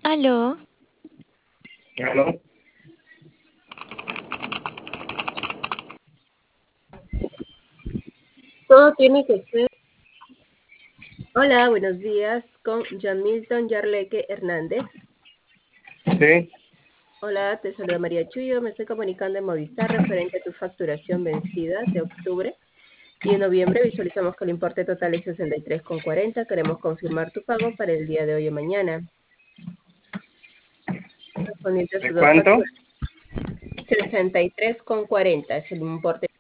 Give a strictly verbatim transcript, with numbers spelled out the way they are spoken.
Aló, Aló. Todo tiene que ser. Hola, buenos días, con John Milton Yarleque Hernández. Sí, Hola, te saluda María Chuyo. Me estoy comunicando en Movistar referente a tu facturación vencida de octubre. Y en noviembre visualizamos que el importe total es sesenta y tres con cuarenta. Queremos confirmar tu pago para el día de hoy o mañana. Correspondiente a ¿de sus dos cuánto? facturas. sesenta y tres con cuarenta es el importe